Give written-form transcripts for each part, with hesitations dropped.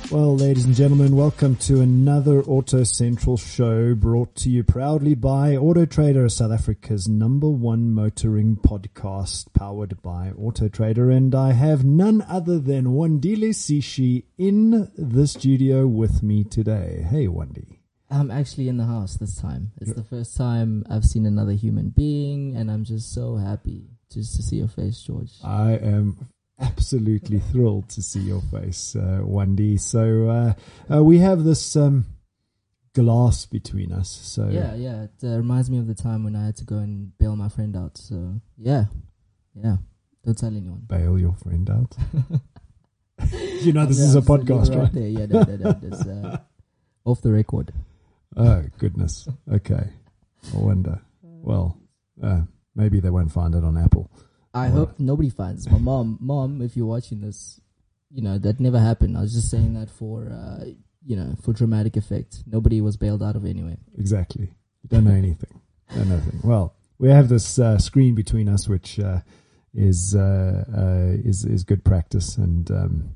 Well, ladies and gentlemen, welcome to another Auto Central show brought to you proudly by Auto Trader, South Africa's #1 motoring podcast powered by Auto Trader. And I have none other than Wandile Sishi in the studio with me today. Hey, Wandi. I'm actually in the house this time. It's the first time I've seen another human being, and I'm just so happy just to see your face, George. I am absolutely thrilled to see your face, Wandi. So we have this glass between us. So yeah. It reminds me of the time when I had to go and bail my friend out. So yeah. Don't tell anyone. Bail your friend out. You know this is a podcast, right? There. Yeah, no. It's off the record. Oh goodness. Okay. I wonder. Well, maybe they won't find it on Apple. I hope nobody finds it. My mom, if you're watching this, that never happened. I was just saying that for dramatic effect. Nobody was bailed out of it anyway. Exactly. You don't know anything. Well, we have this screen between us, which is good practice, and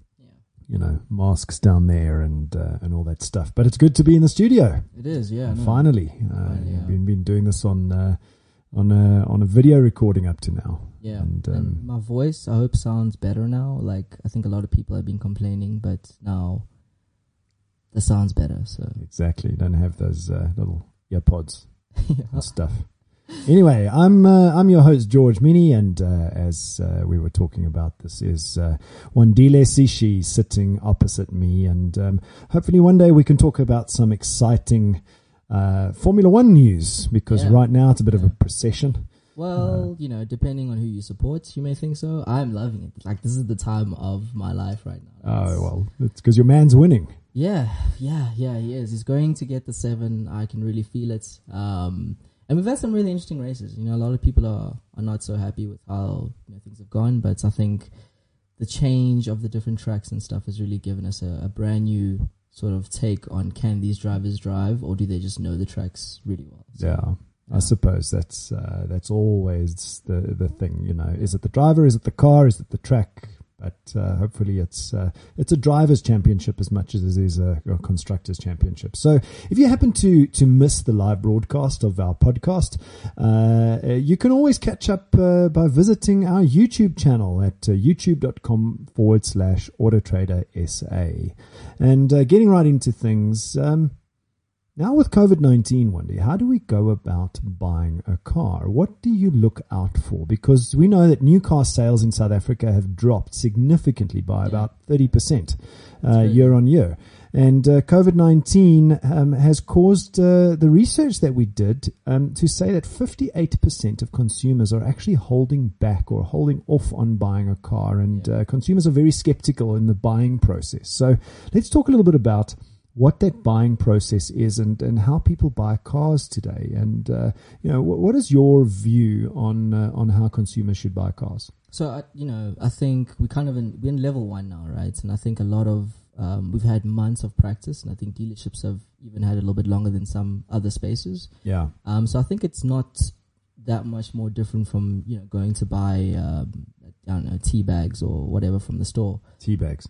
masks down there and all that stuff. But it's good to be in the studio. It is, yeah. Finally, we've been doing this on a video recording up to now. Yeah, and my voice, I hope, sounds better now. Like, I think a lot of people have been complaining, but now the sound's better. So exactly, you don't have those little earpods and stuff. Anyway, I'm your host, George Mini, and as we were talking about, this is Wandile Sishi sitting opposite me, and hopefully one day we can talk about some exciting Formula One news, because right now it's a bit of a procession. Well, depending on who you support, you may think so. I'm loving it. Like, this is the time of my life right now. Well, it's because your man's winning. Yeah, he is. He's going to get the 7. I can really feel it. And we've had some really interesting races. A lot of people are not so happy with how things have gone, but I think the change of the different tracks and stuff has really given us a brand new sort of take on, can these drivers drive, or do they just know the tracks really well? So, yeah. I suppose that's always the thing, Is it the driver? Is it the car? Is it the track? But hopefully it's a driver's championship as much as it is a constructor's championship. So if you happen to miss the live broadcast of our podcast, you can always catch up by visiting our YouTube channel at youtube.com/AutoTraderSA. And getting right into things, now with COVID-19, Wendy, how do we go about buying a car? What do you look out for? Because we know that new car sales in South Africa have dropped significantly by about 30% year on year. And COVID-19 has caused the research that we did to say that 58% of consumers are actually holding back or holding off on buying a car. And consumers are very skeptical in the buying process. So let's talk a little bit about what that buying process is and how people buy cars today. And, what is your view on how consumers should buy cars? So, I think we're in level 1 now, right? And I think a lot of, we've had months of practice, and I think dealerships have even had a little bit longer than some other spaces. Yeah. So I think it's not that much more different from, going to buy, tea bags or whatever from the store. Tea bags.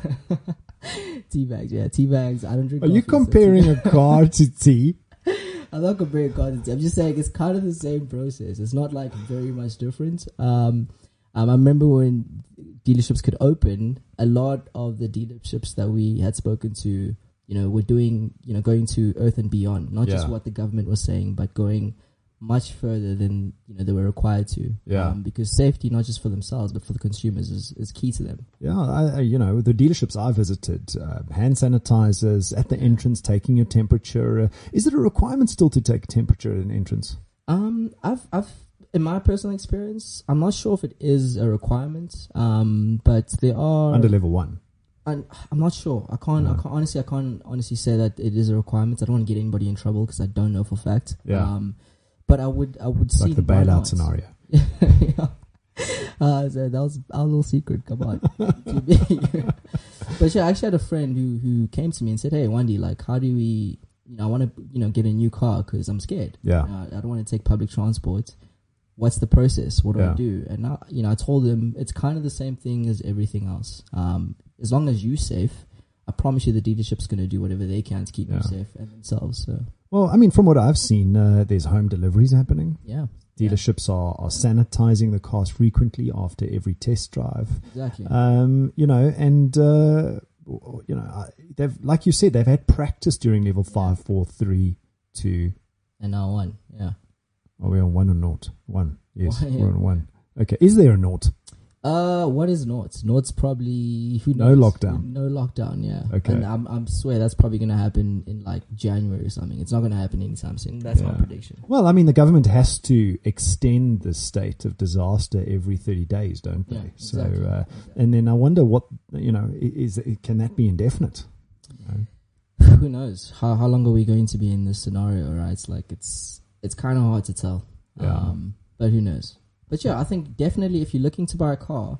Tea bags. I don't drink. Are you comparing a car to tea? I'm not comparing a car to tea. I'm just saying it's kind of the same process. It's not like very much different. I remember when dealerships could open, a lot of the dealerships that we had spoken to, were doing, going to earth and beyond, not just what the government was saying, but going much further than they were required to. Because safety, not just for themselves but for the consumers, is key to them. The dealerships I visited, hand sanitizers at the entrance, taking your temperature. Is it a requirement still to take a temperature at an entrance? I've in my personal experience, I'm not sure if it is a requirement, but there are under level 1. And I'm not sure. I can't honestly say that it is a requirement. I don't want to get anybody in trouble because I don't know for a fact. But I would see like the bailout scenario. So that was our little secret. Come on. But I actually had a friend who came to me and said, "Hey, Wandi, like, how do we? I want to get a new car because I'm scared. I don't want to take public transport. What's the process? What do I do?" And I told him it's kind of the same thing as everything else. As long as you're safe, I promise you the dealership's going to do whatever they can to keep you Yeah. safe and themselves. So Well, I mean, from what I've seen, there's home deliveries happening. yeah, Dealerships are sanitizing the cars frequently after every test drive. exactly. You know, and they've, like you said, they've had practice during level 5, 4, 3, 2. And now 1, yeah. Are we on 1 or naught? 1. Yes, One, yeah. we're on 1. Okay. Is there a naught? What is Nords? Nords probably No lockdown. No lockdown, yeah. Okay. And I'm swear that's probably gonna happen in like January or something. It's not gonna happen anytime soon. That's my Yeah. prediction. Well, I mean, the government has to extend the state of disaster every 30 days, don't they? Yeah, So, exactly. and then I wonder what, can that be indefinite? Who knows? How long are we going to be in this scenario, right? It's like it's kind of hard to tell. Yeah. But who knows? But yeah, I think definitely if you're looking to buy a car,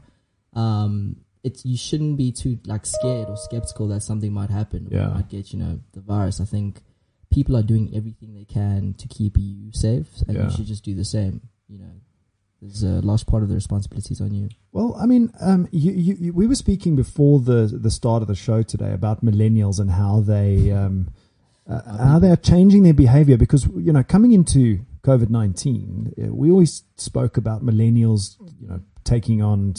you shouldn't be too like scared or skeptical that something might happen. Or Yeah. you might get, the virus. I think people are doing everything they can to keep you safe, and Yeah. you should just do the same. There's a large part of the responsibilities on you. Well, I mean, we were speaking before the start of the show today about millennials and how they are changing their behavior because, coming into COVID-19, we always spoke about millennials, taking on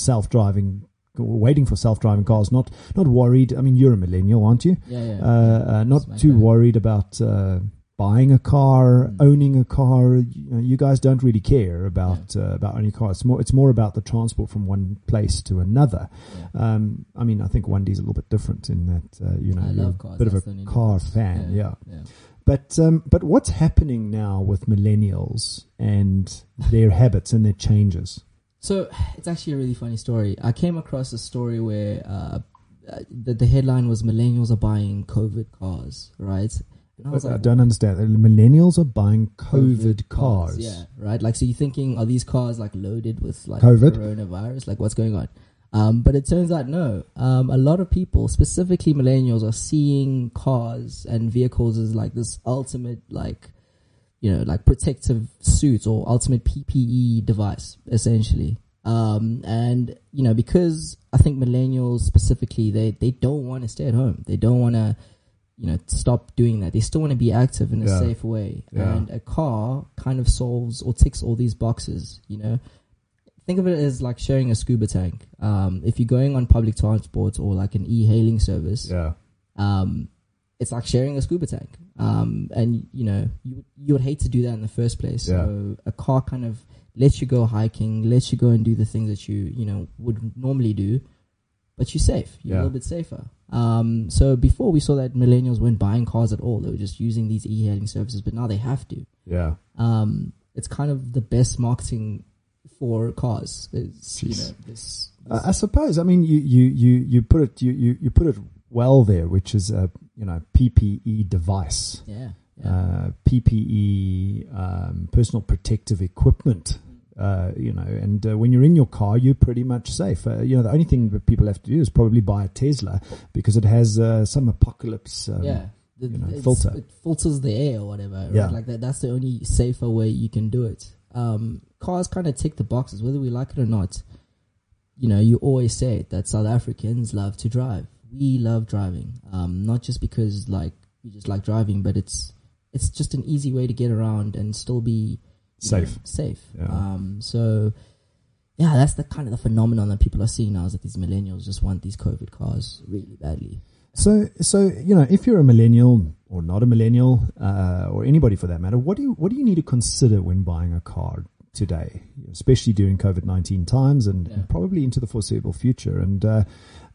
waiting for self-driving cars, not worried. I mean, you're a millennial, aren't you? Yeah. Not Smack too bang. worried about buying a car, owning a car. You guys don't really care about owning a car. It's more about the transport from one place to another. Yeah. I mean, I think Wendy's a little bit different in that I you're love a cars. bit of That's a the only car difference. fan, yeah. Yeah. But what's happening now with millennials and their habits and their changes? So it's actually a really funny story. I came across a story where the headline was "Millennials are buying COVID cars," right? And I was I like, don't understand. Millennials are buying COVID cars. Yeah, right. Like, so you're thinking, are these cars like loaded with like COVID? coronavirus? Like, what's going on? But it turns out no. A lot of people, specifically millennials, are seeing cars and vehicles as like this ultimate, like, like protective suit or ultimate PPE device, essentially. And because I think millennials specifically, they don't want to stay at home. They don't want to, stop doing that. They still want to be active in a Yeah. safe way. Yeah. And a car kind of solves or ticks all these boxes, Think of it as like sharing a scuba tank. If you're going on public transport or like an e-hailing service, Yeah. it's like sharing a scuba tank. And you would hate to do that in the first place. Yeah. So a car kind of lets you go hiking, lets you go and do the things that you would normally do, but you're safe. You're Yeah. a little bit safer. So before we saw that millennials weren't buying cars at all. They were just using these e-hailing services, but now they have to. Yeah. It's kind of the best marketing for cars. It's, Jeez. this I suppose. I mean, you put it well there, which is a PPE device, yeah. PPE, personal protective equipment. And when you're in your car, you're pretty much safe. The only thing that people have to do is probably buy a Tesla because it has some apocalypse. Filter. It filters the air or whatever. Right? Yeah. Like that. That's the only safer way you can do it. Cars kind of tick the boxes, whether we like it or not. You always say it, that South Africans love to drive. We love driving. Not just because like we just like driving, but it's just an easy way to get around and still be Safe. Safe. Yeah. So yeah, that's the kind of the phenomenon that people are seeing now, is that these millennials just want these COVID cars really badly. So if you're a millennial or not a millennial, or anybody for that matter, what do you need to consider when buying a car today, especially during COVID-19 times and probably into the foreseeable future? And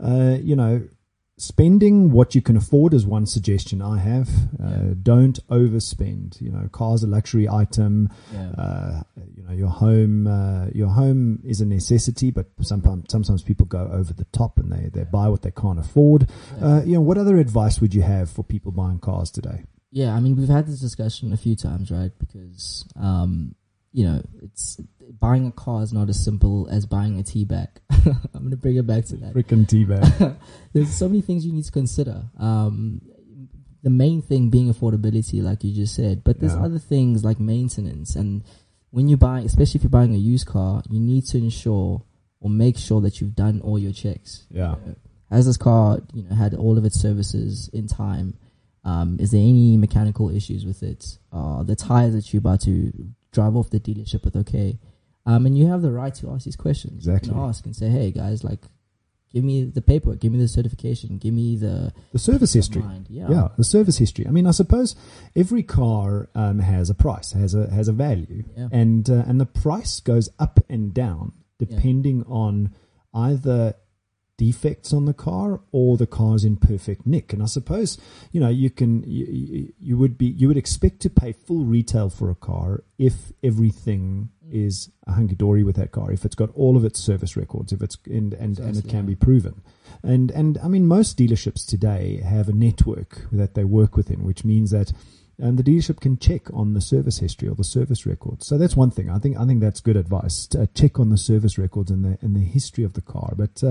spending what you can afford is one suggestion I have. Don't overspend. Car's a luxury item. Your home is a necessity, but sometimes people go over the top and they buy what they can't afford. What other advice would you have for people buying cars today? Yeah, I mean, we've had this discussion a few times, right? Because it's buying a car is not as simple as buying a tea bag. I'm going to bring it back to that. Freaking tea bag. There's so many things you need to consider. The main thing being affordability, like you just said, but there's other things like maintenance. And when you buy, especially if you're buying a used car, you need to ensure or make sure that you've done all your checks. Yeah. has this car, had all of its services in time? Is there any mechanical issues with it? The tires that you're about to drive off the dealership with okay? And you have the right to ask these questions. Exactly. You can ask and say, hey guys, like, give me the paperwork, give me the certification, give me the service history. Yeah, the service history. I mean, I suppose every car has a price, has a value, and the price goes up and down depending on either defects on the car or the car's in perfect nick. And I suppose you would expect to pay full retail for a car if everything is a hunky dory with that car, if it's got all of its service records, if it's and it can be proven. And I mean, most dealerships today have a network that they work within, which means that the dealership can check on the service history or the service records. So that's one thing. I think that's good advice. Check on the service records and the history of the car. But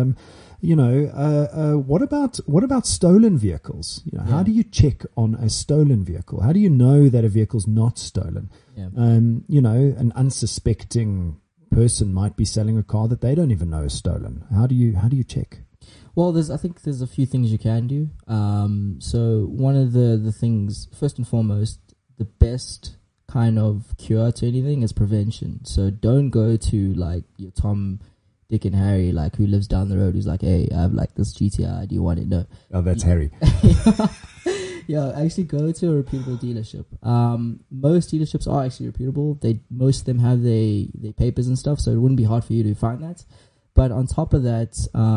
what about stolen vehicles? How do you check on a stolen vehicle? How do you know that a vehicle's not stolen? An unsuspecting person might be selling a car that they don't even know is stolen. How do you check? Well, I think there's a few things you can do. So one of the things, first and foremost, the best kind of cure to anything is prevention. So don't go to like your Tom, Dick and Harry, like who lives down the road, who's like, hey, I have like this GTI, do you want it? No. Oh, that's Harry. Yeah, actually go to a reputable dealership. Most dealerships are actually reputable. Most of them have their papers and stuff, so it wouldn't be hard for you to find that. But on top of that,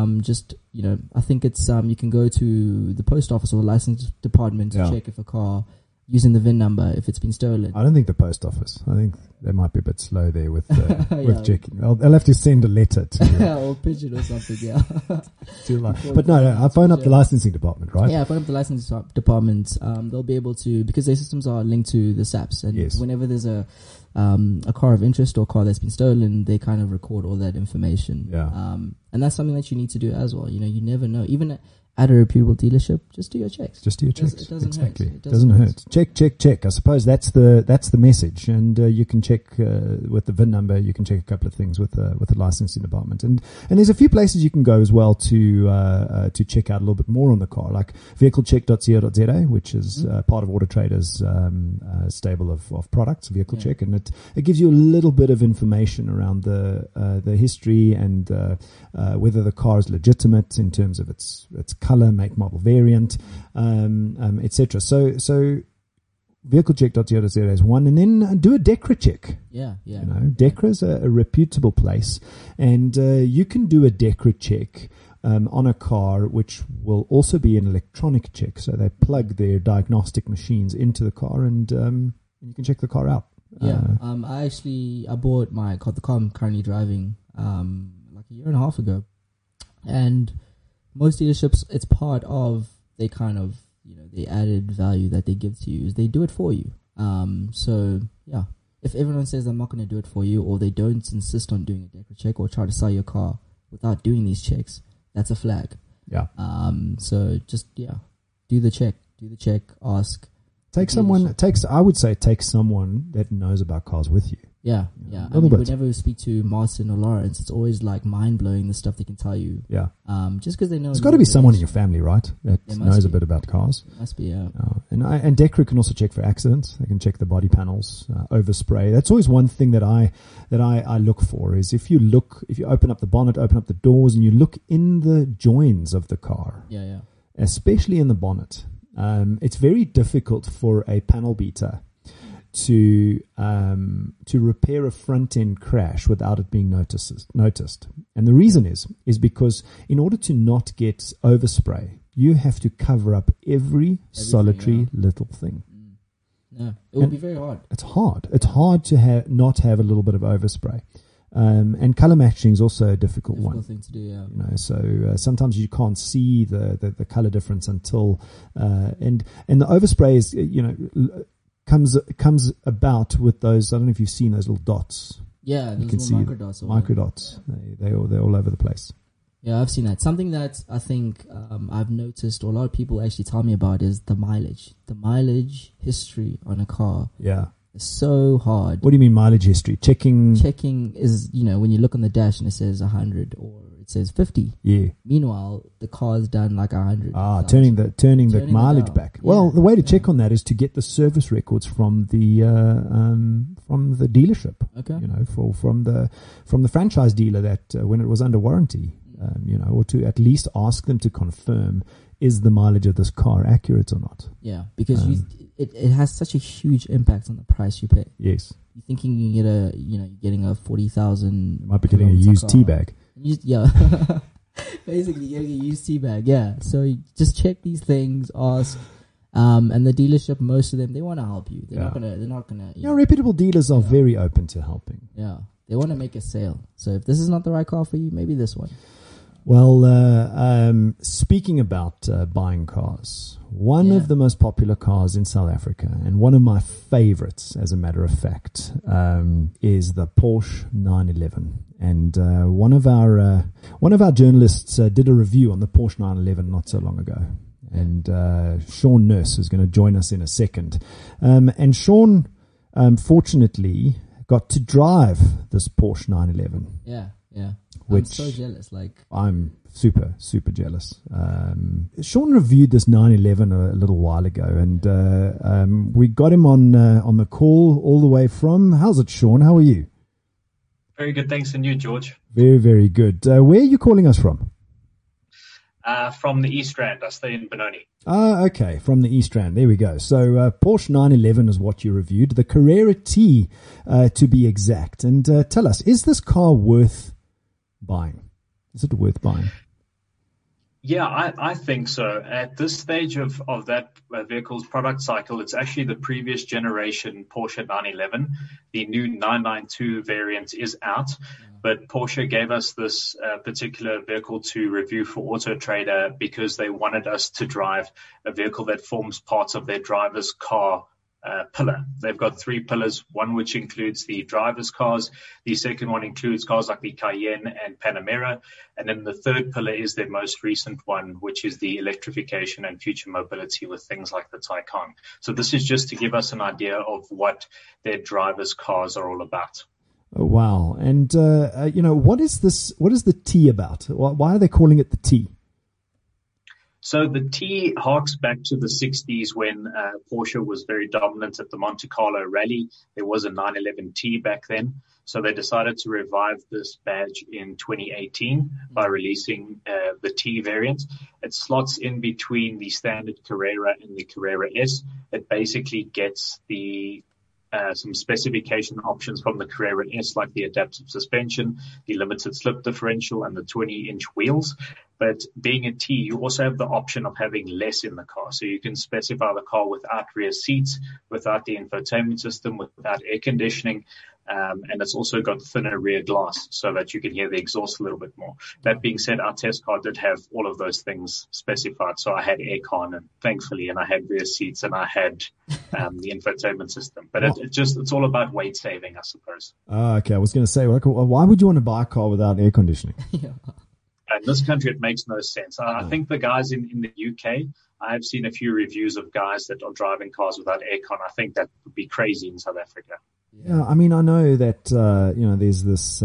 I think it's you can go to the post office or the license department to check if a car, using the VIN number, if it's been stolen. I don't think the post office. I think they might be a bit slow there with checking. They'll have to send a letter to or pigeon or something, yeah. But no, I phone up the licensing department, right? Yeah, I phone up the licensing department. They'll be able to, because their systems are linked to the SAPs, and whenever there's a car of interest or a car that's been stolen, they kind of record all that information. Yeah. And that's something that you need to do as well. You never know. Even at a reputable dealership, just do your checks. It doesn't hurt. It doesn't hurt. Check. I suppose that's the message. And you can check with the VIN number. You can check a couple of things with the licensing department. And there's a few places you can go as well to check out a little bit more on the car, like vehiclecheck.co.za, which is part of Auto Trader's stable of products, Vehicle Check, and it gives you a little bit of information around the history and whether the car is legitimate in terms of its color, make, model, variant, etc. So vehiclecheck.co.za is one, and then do a DEKRA check. Yeah. DEKRA is a reputable place, and you can do a DEKRA check on a car, which will also be an electronic check. So they plug their diagnostic machines into the car, and you can check the car out. Yeah. I bought my car, the car I'm currently driving, like a year and a half ago, and most dealerships, it's part of they kind of, the added value that they give to you is they do it for you. So yeah, if everyone says I'm not going to do it for you, or they don't insist on doing a DEKRA check or try to sell your car without doing these checks, that's a flag. Yeah. So just, do the check, ask. I would say take someone that knows about cars with you. Yeah. I mean, whenever we speak to Martin or Lawrence, it's always like mind blowing the stuff they can tell you. Yeah. Just because they know. There's got to be someone in your family, right, that knows a bit about cars. It must be, yeah. And DEKRA can also check for accidents. They can check the body panels, overspray. That's always one thing that I look for is if you open up the bonnet, open up the doors, and you look in the joins of the car. Yeah. Especially in the bonnet. It's very difficult for a panel beater to repair a front end crash without it being noticed. And the reason is because in order to not get overspray, you have to cover up every solitary little thing. No, it would be very hard. It's hard. It's hard to not have a little bit of overspray. And color matching is also a difficult one. Thing to do, yeah. So sometimes you can't see the color difference until and the overspray is comes about with those. I don't know if you've seen those little dots. Yeah, you can see microdots. They're all over the place. Yeah, I've seen that. Something that I think I've noticed, or a lot of people actually tell me about, is the mileage. The mileage history on a car. Yeah. It's so hard. What do you mean mileage history? Checking is, when you look on the dash and it says 100 or it says 50. Yeah. Meanwhile, the car's done like 100. Turning the mileage down. back. Well, the way to check on that is to get the service records from the dealership. Okay. From the franchise dealer that when it was under warranty, or to at least ask them to confirm, is the mileage of this car accurate or not? Yeah, because it has such a huge impact on the price you pay. Yes. You're thinking you get you're getting a 40,000. You might be getting a used tea bag. Yeah. Basically getting a used tea bag. Yeah. So you just check these things, ask. And the dealership, most of them, they want to help you. They're not gonna. Reputable dealers are very open to helping. Yeah. They want to make a sale. So if this is not the right car for you, maybe this one. Well, speaking about buying cars, one of the most popular cars in South Africa, and one of my favorites, as a matter of fact, is the Porsche 911. And one of our journalists did a review on the Porsche 911 not so long ago. And Sean Nurse is going to join us in a second. And Sean, fortunately, got to drive this Porsche 911. Yeah. I'm so jealous. I'm super, super jealous. Sean reviewed this 911 a little while ago, and we got him on the call all the way from. How's it, Sean? How are you? Very good, thanks. And you, George? Very, very good. Where are you calling us from? From the East Rand. I stay in Benoni. Okay, from the East Rand. There we go. So Porsche 911 is what you reviewed. The Carrera T, to be exact. And tell us, is this car worth buying? Is it worth buying? Yeah, I think so. At this stage of that vehicle's product cycle, it's actually the previous generation Porsche 911. The new 992 variant is out, but Porsche gave us this particular vehicle to review for Auto Trader because they wanted us to drive a vehicle that forms part of their driver's car pillar. They've got 3 pillars, one which includes the driver's cars. The second one includes cars like the Cayenne and Panamera. And then the third pillar is their most recent one, which is the electrification and future mobility with things like the Taycan. So this is just to give us an idea of what their driver's cars are all about. Oh, wow. And, what is this? What is the T about? Why are they calling it the T? So the T harks back to the 60s when Porsche was very dominant at the Monte Carlo Rally. There was a 911T back then. So they decided to revive this badge in 2018 by releasing the T variant. It slots in between the standard Carrera and the Carrera S. It basically gets some specification options from the Carrera S, like the adaptive suspension, the limited slip differential, and the 20-inch wheels. But being a T, you also have the option of having less in the car. So you can specify the car without rear seats, without the infotainment system, without air conditioning. And it's also got thinner rear glass so that you can hear the exhaust a little bit more. That being said, our test car did have all of those things specified. So I had aircon, and thankfully, and I had rear seats, and I had the infotainment system. But it's all about weight saving, I suppose. Okay, I was going to say, why would you want to buy a car without air conditioning? Yeah. In this country, it makes no sense. I think the guys in the UK, I have seen a few reviews of guys that are driving cars without aircon. I think that would be crazy in South Africa. Yeah, I mean, I know that, there's this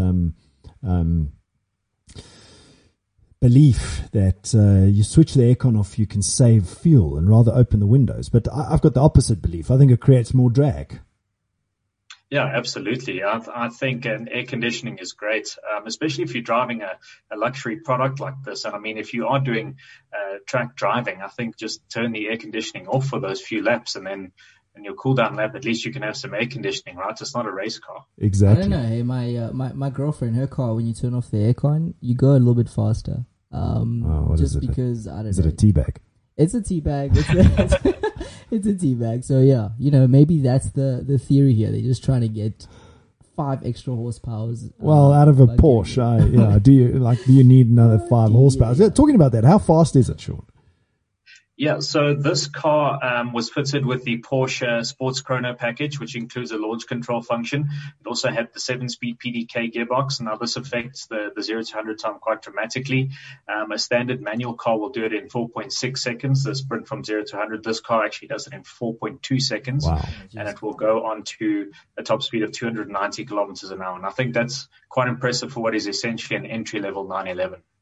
belief that you switch the aircon off, you can save fuel and rather open the windows. But I've got the opposite belief. I think it creates more drag. Yeah, absolutely. I think air conditioning is great, especially if you're driving a luxury product like this. And I mean, if you are doing track driving, I think just turn the air conditioning off for those few laps, and then in your cool down lap, at least you can have some air conditioning, right? It's not a race car. Exactly. I don't know. Hey, my girlfriend, her car, when you turn off the aircon, you go a little bit faster. Because I don't know. Is it a tea bag? It's a tea bag. It's a tea bag. So yeah, maybe that's the theory here. They're just trying to get 5 extra horsepowers. Well, out of a Porsche, do you need another 5 horsepower? Yeah. Talking about that, how fast is it, Sean? Yeah, so this car was fitted with the Porsche Sports Chrono package, which includes a launch control function. It also had the 7-speed PDK gearbox. Now, this affects the 0 to 100 time quite dramatically. A standard manual car will do it in 4.6 seconds. The sprint from 0 to 100, this car actually does it in 4.2 seconds. Wow. And it will go on to a top speed of 290 kilometers an hour. And I think that's quite impressive for what is essentially an entry-level 911.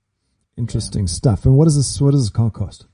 Interesting stuff. And what does this car cost?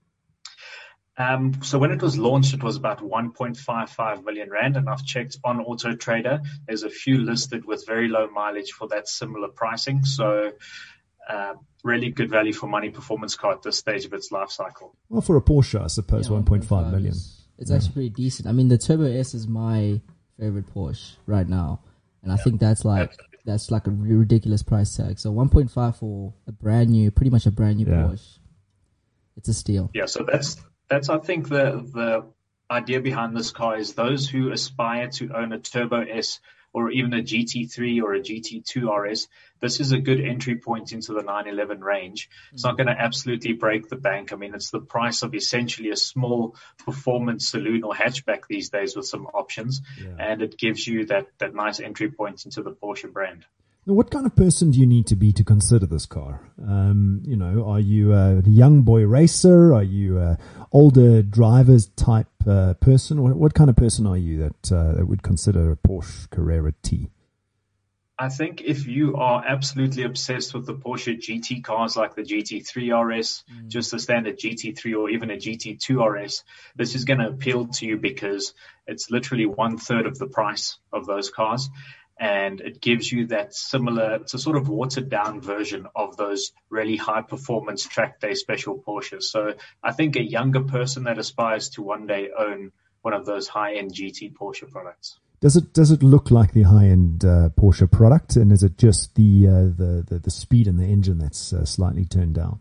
So when it was launched, it was about 1.55 million rand, and I've checked on Auto Trader. There's a few listed with very low mileage for that similar pricing. So really good value for money performance car at this stage of its life cycle. Well, for a Porsche, I suppose 1.5 million. It's actually pretty decent. I mean, the Turbo S is my favorite Porsche right now, and I think that's like a ridiculous price tag. So 1.5 for pretty much a brand new Porsche. It's a steal. Yeah, so that's I think the idea behind this car is those who aspire to own a Turbo S or even a GT3 or a GT2 RS, this is a good entry point into the 911 range. It's not going to absolutely break the bank. I mean, it's the price of essentially a small performance saloon or hatchback these days with some options, and it gives you that nice entry point into the Porsche brand. Now, what kind of person do you need to be to consider this car? Are you a young boy racer? Are you a older drivers type person? What kind of person are you that would consider a Porsche Carrera T? I think if you are absolutely obsessed with the Porsche GT cars like the GT3 RS, just a standard GT3 or even a GT2 RS, this is going to appeal to you because it's literally 1/3 of the price of those cars. And it gives you that similar, it's a sort of watered down version of those really high performance track day special Porsches. So I think a younger person that aspires to one day own one of those high end GT Porsche products. Does it look like the high end Porsche product, and is it just the speed in the engine that's slightly turned down?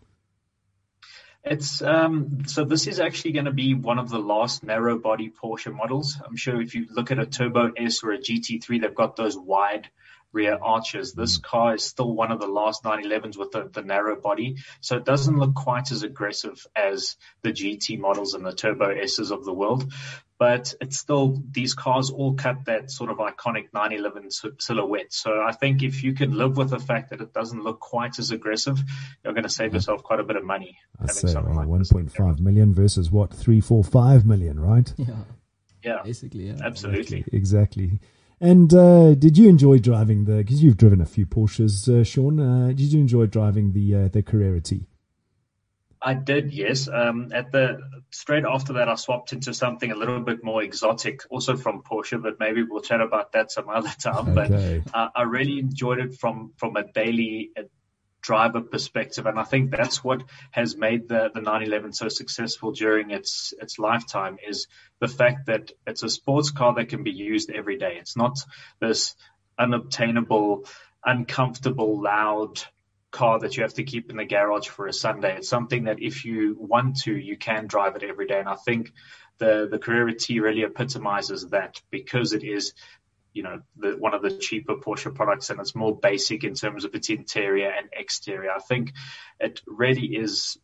It's so this is actually going to be one of the last narrow body Porsche models. I'm sure if you look at a Turbo S or a GT3, they've got those wide rear arches. This car is still one of the last 911s with the narrow body, so it doesn't look quite as aggressive as the GT models and the Turbo S's of the world. But it's still, these cars all cut that sort of iconic 911 silhouette. So I think if you can live with the fact that it doesn't look quite as aggressive, you're going to save yourself quite a bit of money. I say, 1.5 million versus what, 3, 4, 5 million, right? Yeah. Basically, yeah. Absolutely. Exactly. And did you enjoy driving because you've driven a few Porsches, Sean, did you enjoy driving the Carrera T? I did, yes. Straight after that, I swapped into something a little bit more exotic, also from Porsche, but maybe we'll chat about that some other time. Okay. But I really enjoyed it from a daily driver perspective, and I think that's what has made the 911 so successful during its lifetime, is the fact that it's a sports car that can be used every day. It's not this unobtainable, uncomfortable, loud car that you have to keep in the garage for a Sunday. It's something that if you want to, you can drive it every day. And I think the Carrera T really epitomizes that, because it is, one of the cheaper Porsche products, and it's more basic in terms of its interior and exterior. I think it really is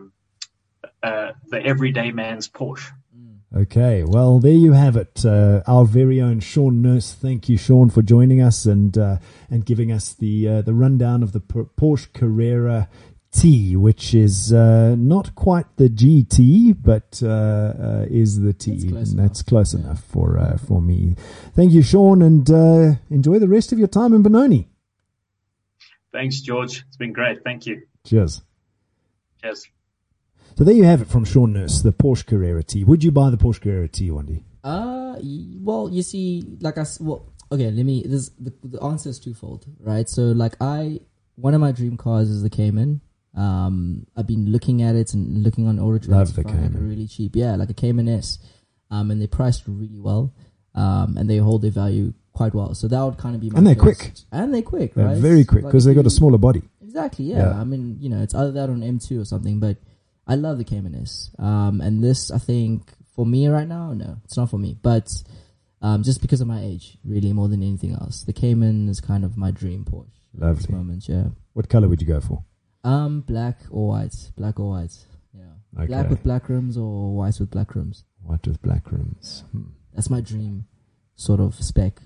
the everyday man's Porsche. Okay, well, there you have it. Our very own Sean Nurse. Thank you, Sean, for joining us and giving us the rundown of the Porsche Carrera T, which is not quite the GT, but is the T. That's close enough for me. Thank you, Sean, and enjoy the rest of your time in Benoni. Thanks, George. It's been great. Thank you. Cheers. Cheers. So there you have it from Sean Nurse, the Porsche Carrera T. Would you buy the Porsche Carrera T, Wendy? Well, you see, okay, the answer is twofold, right? So, one of my dream cars is the Cayman. I've been looking at it and looking on Auto Trader. Love the Cayman. Really cheap, yeah, like a Cayman S. And they're priced really well, and they hold their value quite well. So that would kind of be my And they're quick. And they're quick, They're right? very quick, because they got a smaller body. Exactly, yeah. I mean, it's either that or an M2 or something, but I love the Cayman S. And this, I think, for me right now, no, it's not for me. But just because of my age, really, more than anything else. The Cayman is kind of my dream Porsche. Lovely. At this moment, yeah. What color would you go for? Black or white. Black or white. Yeah. Okay. Black with black rims or white with black rims. White with black rims. That's my dream sort of spec.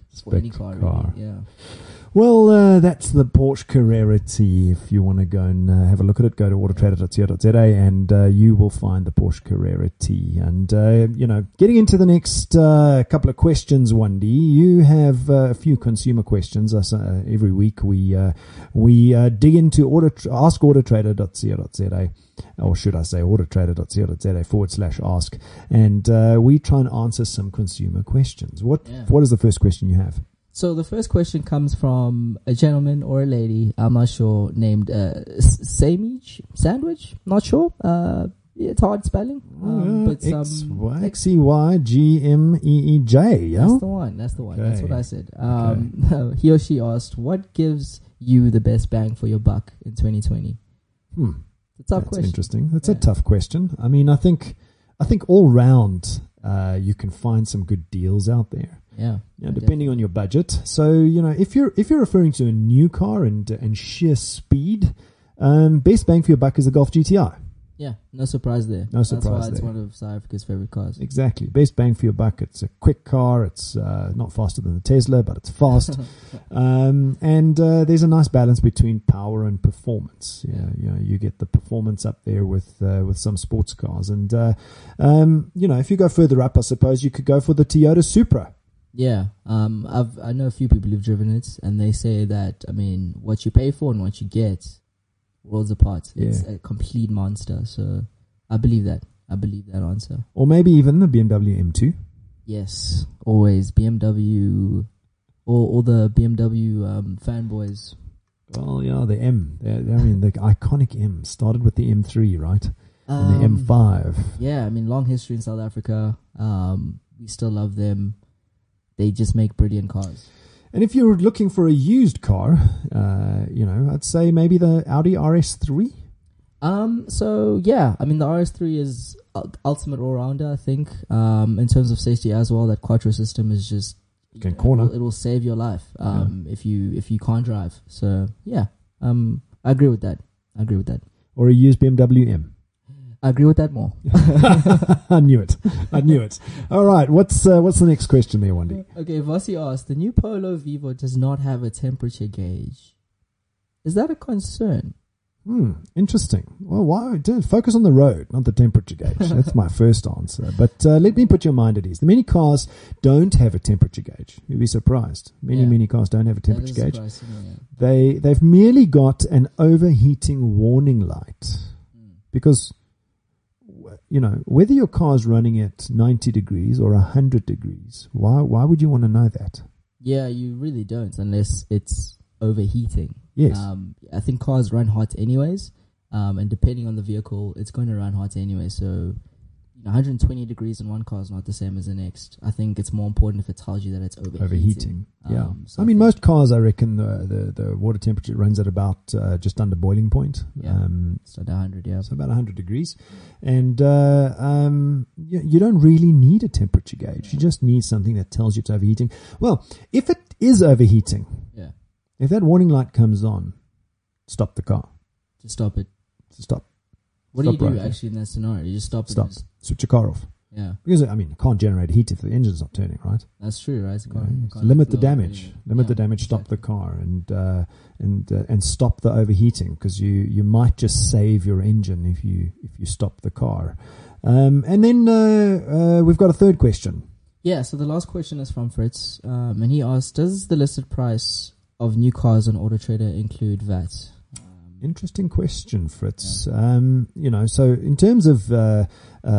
for any car. Really. Yeah. Well, that's the Porsche Carrera T. If you want to go and have a look at it, go to autotrader.co.za and you will find the Porsche Carrera T. And, getting into the next couple of questions, Wendy, you have a few consumer questions. Every week we dig into askautotrader.co.za, or should I say autotrader.co.za/ask, and we try and answer some consumer questions. What is the first question you have? So the first question comes from a gentleman or a lady, I'm not sure, named Sandwich, not sure. It's hard spelling. But XEYGMEEJ, yeah? That's the one. Okay. That's what I said. He or she asked, what gives you the best bang for your buck in 2020? It's a tough question. That's interesting. That's a tough question. I mean, I think all round you can find some good deals out there. Yeah, depending on your budget. So, if you're referring to a new car and sheer speed, best bang for your buck is the Golf GTI. Yeah, no surprise there. That's why it's one of South Africa's favorite cars. Exactly. Best bang for your buck. It's a quick car. It's not faster than the Tesla, but it's fast. And there's a nice balance between power and performance. You get the performance up there with some sports cars. And, if you go further up, I suppose you could go for the Toyota Supra. Yeah, I know a few people who've driven it, and they say that, what you pay for and what you get, worlds apart. It's a complete monster. So I believe that answer. Or maybe even the BMW M2. Yes, always BMW, all the BMW fanboys. Well, yeah, the M. The iconic M started with the M3, right? And the M5. Yeah, long history in South Africa. We still love them. They just make brilliant cars. And if you're looking for a used car, I'd say maybe the Audi RS3. The RS3 is ultimate all-rounder, I think. In terms of safety as well, that quattro system is just corner. It will save your life if you can't drive. So I agree with that. Or a used BMW M. I agree with that more. I knew it. All right. What's the next question there, Wendy? Okay, Vossi asked, the new Polo Vivo does not have a temperature gauge. Is that a concern? Interesting. Well, why? Focus on the road, not the temperature gauge. That's my first answer. But let me put your mind at ease. The many cars don't have a temperature gauge. You'll be surprised. Many cars don't have a temperature gauge. They've merely got an overheating warning light. Because whether your car's running at 90 degrees or 100 degrees, why would you want to know that? Yeah, you really don't, unless it's overheating. Yes. I think cars run hot anyways, and depending on the vehicle, it's going to run hot anyway. So 120 degrees in one car is not the same as the next. I think it's more important if it tells you that it's overheating. Yeah. Most cars, I reckon the water temperature runs at about just under boiling point. Yeah. So 100, yeah. So about 100 degrees. And you don't really need a temperature gauge. You just need something that tells you it's overheating. Well, if it is overheating, if that warning light comes on, stop the car. Just stop it. Stop. What do you do actually in that scenario? You just stop. Switch your car off. Yeah. Because, it can't generate heat if the engine's not turning, right? That's true, right? Limit the damage. Limit the damage, stop the car, and stop the overheating, because you might just save your engine if you stop the car. And then we've got a third question. Yeah, so the last question is from Fritz, and he asked, does the listed price of new cars on AutoTrader include VAT? Interesting question, Fritz. Yeah. So in terms of the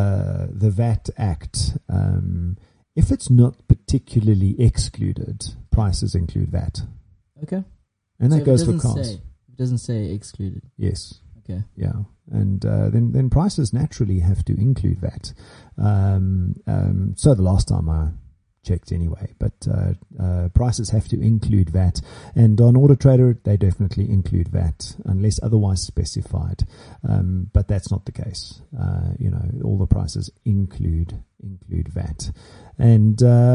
VAT Act, if it's not particularly excluded, prices include VAT. Okay. And that goes for cars. It doesn't say excluded. Yes. Okay. Yeah. And then prices naturally have to include VAT. So the last time I checked anyway, but prices have to include VAT, and on AutoTrader they definitely include VAT unless otherwise specified, but that's not the case. All the prices include VAT, and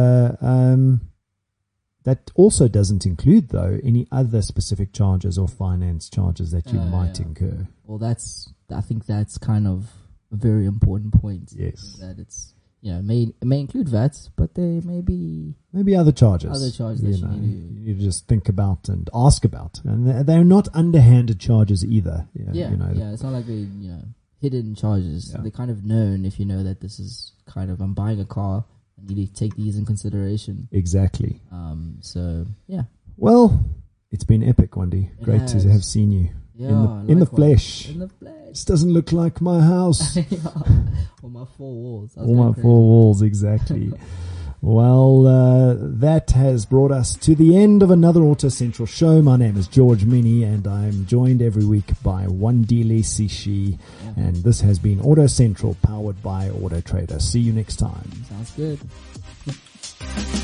that also doesn't include, though, any other specific charges or finance charges that you might incur. Well, I think that's kind of a very important point. Yes. That it's may include VAT, but there may be maybe other charges. Other charges that you need to just think about and ask about, and they're not underhanded charges either. It's not like they hidden charges. Yeah. They're kind of known if you know that this is kind of, I'm buying a car, I need to take these in consideration. Exactly. So yeah. Well, it's been epic, Wendy. Great to have seen you in the flesh. In the flesh. This doesn't look like my house. On my 4 walls. All my 4 walls, exactly. Well, that has brought us to the end of another Auto Central show. My name is George Mini, and I'm joined every week by Wandile Sishi. Yeah. And this has been Auto Central, powered by Auto Trader. See you next time. Sounds good.